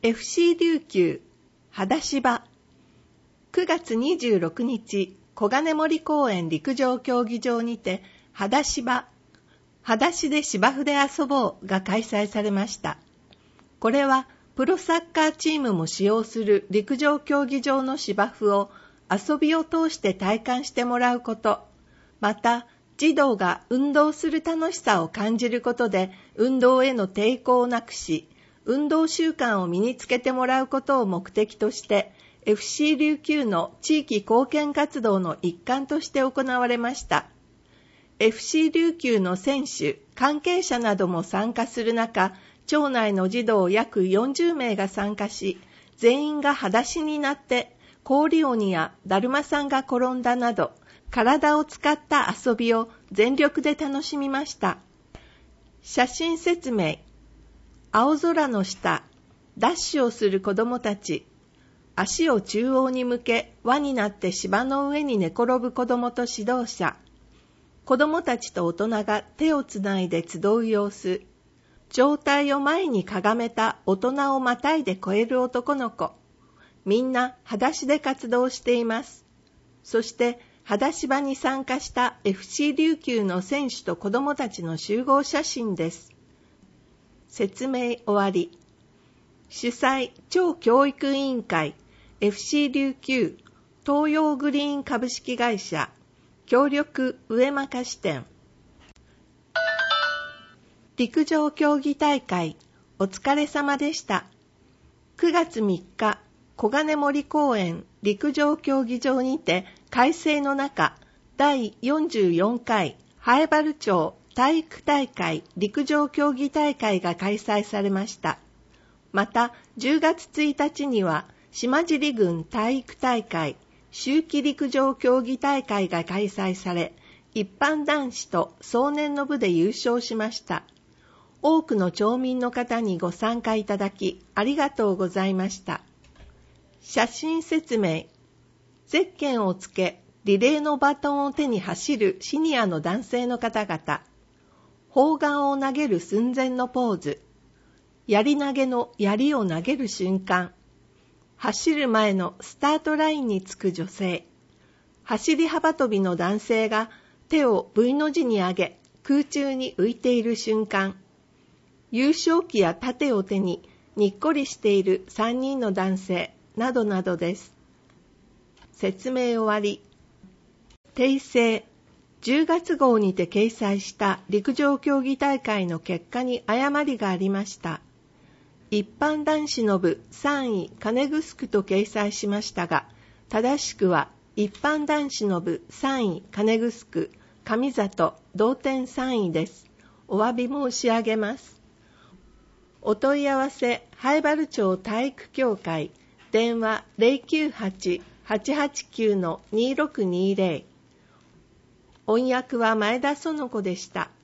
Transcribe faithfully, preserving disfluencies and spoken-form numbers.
エフシー 琉球裸芝くがつにじゅうろくにち小金森公園陸上競技場にて裸芝裸足で芝生で遊ぼうが開催されました。これはプロサッカーチームも使用する陸上競技場の芝生を遊びを通して体感してもらうこと、また児童が運動する楽しさを感じることで運動への抵抗をなくし、運動習慣を身につけてもらうことを目的として、エフシー 琉球の地域貢献活動の一環として行われました。エフシー 琉球の選手、関係者なども参加する中、町内の児童約よんじゅうめいが参加し、全員が裸足になって氷鬼やだるまさんが転んだなど、体を使った遊びを全力で楽しみました。写真説明。青空の下、ダッシュをする子どもたち。足を中央に向け、輪になって芝の上に寝転ぶ子どもと指導者。子どもたちと大人が手をつないで集う様子。上体を前にかがめた大人をまたいで越える男の子。みんな裸足で活動しています。そして裸芝に参加した エフシー 琉球の選手と子どもたちの集合写真です。説明終わり。主催町教育委員会 エフシー 琉球東洋グリーン株式会社協力上間支店。陸上競技大会お疲れ様でした。くがつみっか小金森公園陸上競技場にて快晴の中、だいよんじゅうよんかい南風原町体育大会陸上競技大会が開催されました。またじゅうがつついたちには島尻郡体育大会秋季陸上競技大会が開催され、一般男子と壮年の部で優勝しました。多くの町民の方にご参加いただきありがとうございました。写真説明。ゼッケンをつけ、リレーのバトンを手に走るシニアの男性の方々。砲丸を投げる寸前のポーズ。槍投げの槍を投げる瞬間。走る前のスタートラインにつく女性。走り幅跳びの男性が手を V の字に上げ、空中に浮いている瞬間。優勝旗や盾を手ににっこりしているさんにんの男性などなどです。説明終わり。訂正。じゅうがつ号にて掲載した陸上競技大会の結果に誤りがありました。一般男子の部さんい金城と掲載しましたが、正しくは一般男子の部さんい金城上里同点さんいです。お詫び申し上げます。お問い合わせ南風原町体育協会電話 ゼロきゅうはち はちはちきゅう にろくにゼロ。音訳は前田園子でした。